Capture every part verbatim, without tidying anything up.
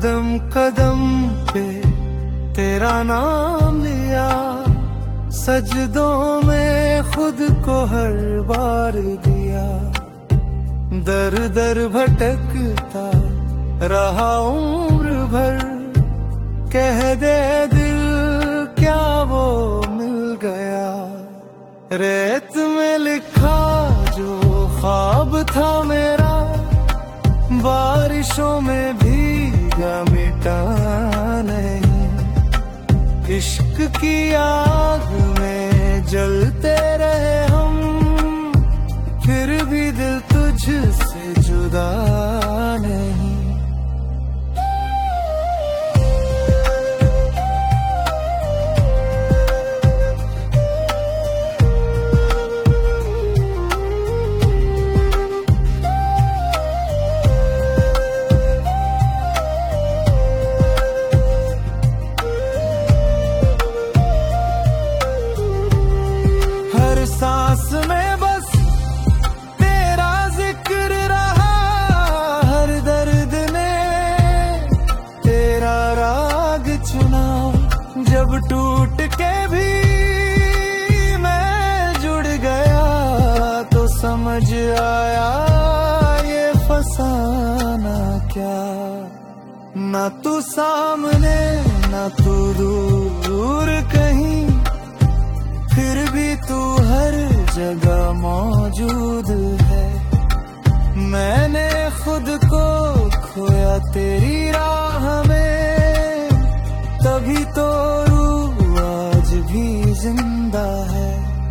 कदम कदम पे तेरा नाम लिया, सजदों में खुद को हर बार दिया। दर दर भटकता रहा उम्र भर, कह दे दिल क्या वो मिल गया। रेत में लिखा जो ख्वाब था मेरा, बारिशों में भीगा मिटा नहीं। इश्क की आग में जलते रहे हम, फिर भी दिल तुझसे जुदा नहीं। सांस में बस तेरा जिक्र रहा, हर दर्द ने तेरा राग चुना। जब टूट के भी मैं जुड़ गया, तो समझ आया ये फसाना क्या। ना तू सामने ना तू दूर कहीं, फिर भी तू हर जगह मौजूद है। मैंने खुद को खोया तेरी राह में, तभी तो रूह आज भी जिंदा है।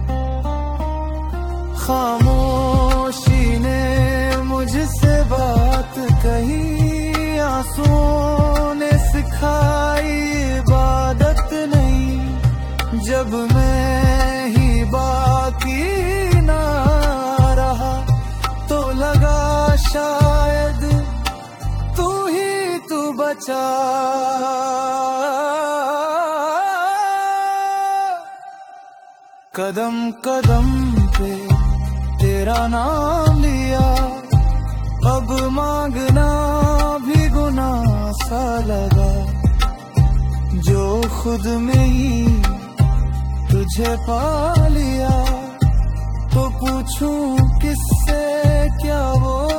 खामोशी ने मुझसे बात कही, आंसुओं ने सिखाई इबादत नहीं। जब मैं ही बाकी ना रहा, तो लगा शायद तू ही तू बचा। कदम कदम पे तेरा नाम लिया, अब मांगना भी गुनाह सा लगा। जो खुद में ही तुझे पा लिया, तो पूछूं किससे क्या वो